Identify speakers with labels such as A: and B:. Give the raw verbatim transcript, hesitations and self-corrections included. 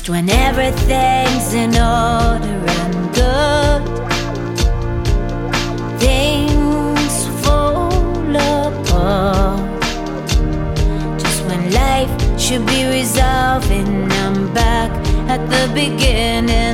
A: Just when everything's in order and good, things fall apart. Just when life should be resolving, I'm back at the beginning